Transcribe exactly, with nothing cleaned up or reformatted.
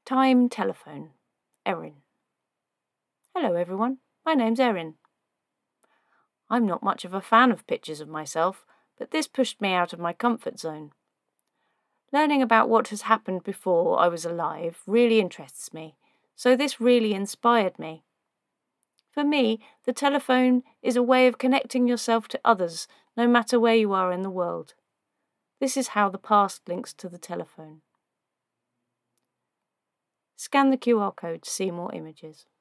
Time telephone. Erin. Hello everyone, my name's Erin. I'm not much of a fan of pictures of myself, but this pushed me out of my comfort zone. Learning about what has happened before I was alive really interests me, so this really inspired me. For me, the telephone is a way of connecting yourself to others, no matter where you are in the world. This is how the past links to the telephone. Scan the Q R code to see more images.